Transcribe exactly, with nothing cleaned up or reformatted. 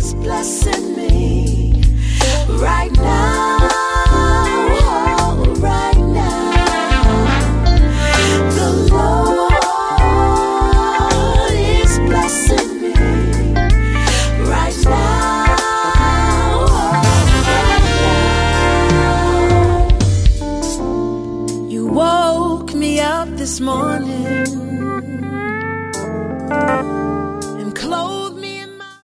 is blessing me right now. Oh, right now. The Lord is blessing me right now. Oh, right now. You woke me up this morning